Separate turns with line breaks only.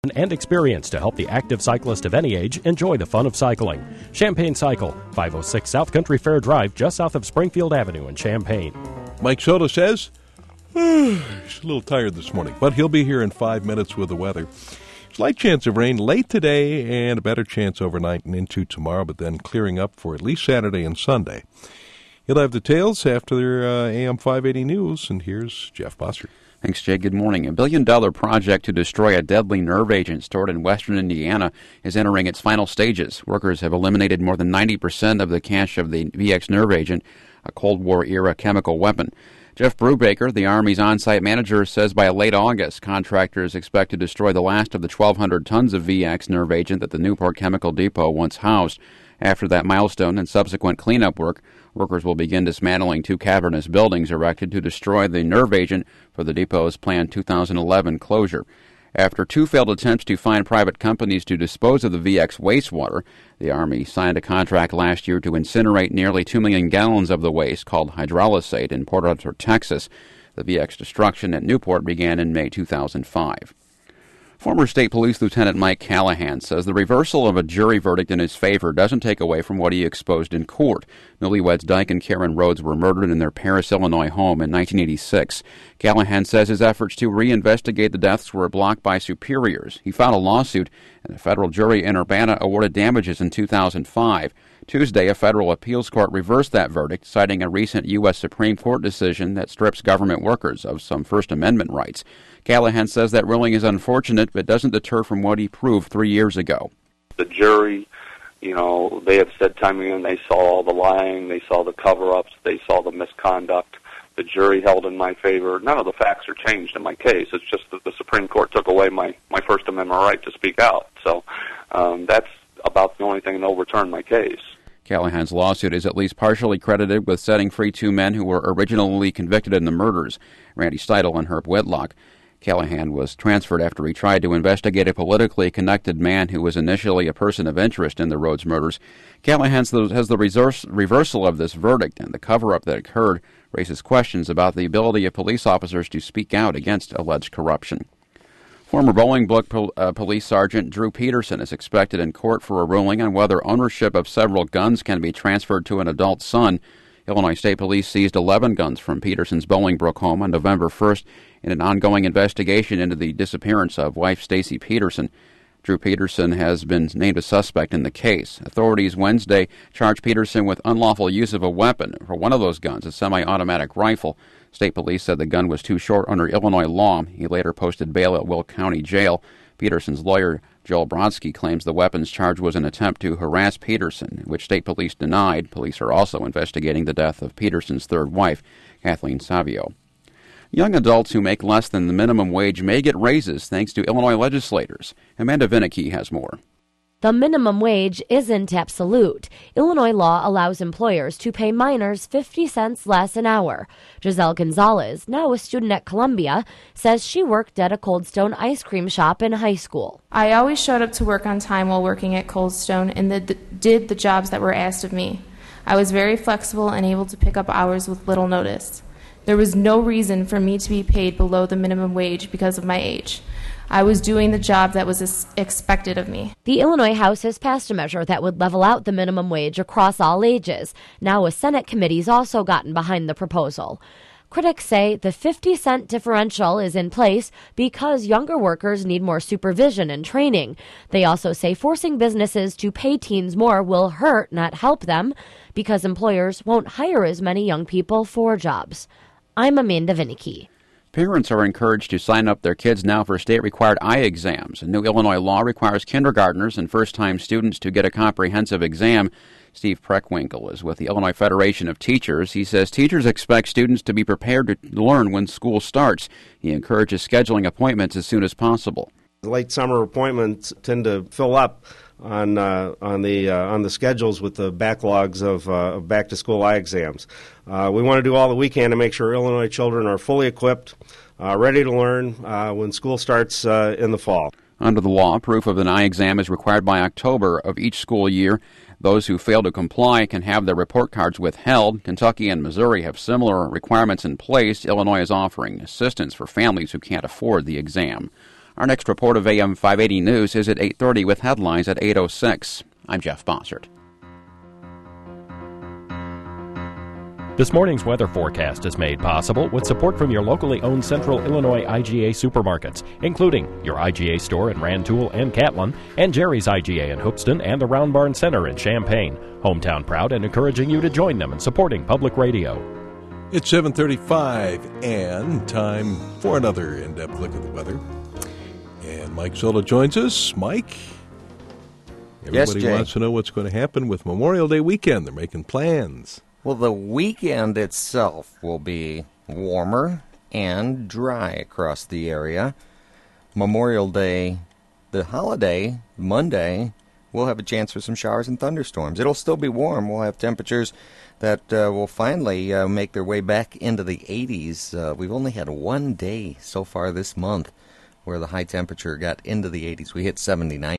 and experience to help the active cyclist of any age enjoy the fun of cycling. Champaign Cycle, 506 South Country Fair Drive, just south of Springfield Avenue in Champaign.
Mike Soto says he's a little tired this morning, but he'll be here in 5 minutes with the weather. Slight chance of rain late today and a better chance overnight and into tomorrow, but then clearing up for at least Saturday and Sunday. He'll have details after AM 580 News, and here's Jeff Bossert.
Thanks, Jay. Good morning. $1 billion project to destroy a deadly nerve agent stored in western Indiana is entering its final stages. Workers have eliminated more than 90% of the cache of the VX nerve agent, a Cold War-era chemical weapon. Jeff Brubaker, the Army's on-site manager, says by late August, contractors expect to destroy the last of the 1,200 tons of VX nerve agent that the Newport Chemical Depot once housed. After that milestone and subsequent cleanup work, workers will begin dismantling 2 cavernous buildings erected to destroy the nerve agent for the depot's planned 2011 closure. After 2 failed attempts to find private companies to dispose of the VX wastewater, the Army signed a contract last year to incinerate nearly 2 million gallons of the waste, called hydrolysate, in Port Arthur, Texas. The VX destruction at Newport began in May 2005. Former State Police Lieutenant Mike Callahan says the reversal of a jury verdict in his favor doesn't take away from what he exposed in court. Newlyweds Dyke and Karen Rhodes were murdered in their Paris, Illinois home in 1986. Callahan says his efforts to reinvestigate the deaths were blocked by superiors. He filed a lawsuit, and a federal jury in Urbana awarded damages in 2005. Tuesday, a federal appeals court reversed that verdict, citing a recent U.S. Supreme Court decision that strips government workers of some First Amendment rights. Callahan says that ruling is unfortunate, but doesn't deter from what he proved 3 years ago.
The jury, they have said time and again they saw all the lying, they saw the cover-ups, they saw the misconduct. The jury held in my favor. None of the facts are changed in my case. It's just that the Supreme Court took away my First Amendment right to speak out. So that's about the only thing that overturned my case.
Callahan's lawsuit is at least partially credited with setting free 2 men who were originally convicted in the murders, Randy Steidel and Herb Whitlock. Callahan was transferred after he tried to investigate a politically connected man who was initially a person of interest in the Rhodes murders. Callahan has the reversal of this verdict, and the cover-up that occurred raises questions about the ability of police officers to speak out against alleged corruption. Former Bolingbrook Police Sergeant Drew Peterson is expected in court for a ruling on whether ownership of several guns can be transferred to an adult son. Illinois State Police seized 11 guns from Peterson's Bolingbrook home on November 1st in an ongoing investigation into the disappearance of wife Stacy Peterson. Drew Peterson has been named a suspect in the case. Authorities Wednesday charged Peterson with unlawful use of a weapon. For one of those guns, a semi-automatic rifle, State Police said the gun was too short under Illinois law. He later posted bail at Will County Jail. Peterson's lawyer, Joel Brodsky, claims the weapons charge was an attempt to harass Peterson, which State Police denied. Police are also investigating the death of Peterson's third wife, Kathleen Savio. Young adults who make less than the minimum wage may get raises thanks to Illinois legislators. Amanda Vinicky has more.
The minimum wage isn't absolute. Illinois law allows employers to pay minors 50 cents less an hour. Giselle Gonzalez, now a student at Columbia, says she worked at a Cold Stone ice cream shop in high school.
I always showed up to work on time while working at Cold Stone and did the jobs that were asked of me. I was very flexible and able to pick up hours with little notice. There was no reason for me to be paid below the minimum wage because of my age. I was doing the job that was expected of me.
The Illinois House has passed a measure that would level out the minimum wage across all ages. Now a Senate committee's also gotten behind the proposal. Critics say the 50-cent differential is in place because younger workers need more supervision and training. They also say forcing businesses to pay teens more will hurt, not help them, because employers won't hire as many young people for jobs. I'm Amanda Vinicky.
Parents are encouraged to sign up their kids now for state-required eye exams. A new Illinois law requires kindergartners and first-time students to get a comprehensive exam. Steve Preckwinkle is with the Illinois Federation of Teachers. He says teachers expect students to be prepared to learn when school starts. He encourages scheduling appointments as soon as possible.
The late summer appointments tend to fill up on the schedules with the backlogs of back-to-school eye exams. We want to do all that we can to make sure Illinois children are fully equipped, ready to learn when school starts in the fall.
Under the law, proof of an eye exam is required by October of each school year. Those who fail to comply can have their report cards withheld. Kentucky and Missouri have similar requirements in place. Illinois is offering assistance for families who can't afford the exam. Our next report of AM 580 News is at 8:30 with headlines at 8:06. I'm Jeff Bossert.
This morning's weather forecast is made possible with support from your locally owned Central Illinois IGA supermarkets, including your IGA store in Rantoul and Catlin, and Jerry's IGA in Hoopston and the Round Barn Center in Champaign. Hometown proud and encouraging you to join them in supporting public radio.
It's 7:35 and time for another in-depth look at the weather. And Mike Zola joins us. Mike, everybody wants to know what's going to happen with Memorial Day weekend. They're making plans.
Well, the weekend itself will be warmer and dry across the area. Memorial Day, the holiday, Monday, we'll have a chance for some showers and thunderstorms. It'll still be warm. We'll have temperatures that will finally make their way back into the 80s. We've only had one day so far this month where the high temperature got into the 80s. We hit 79.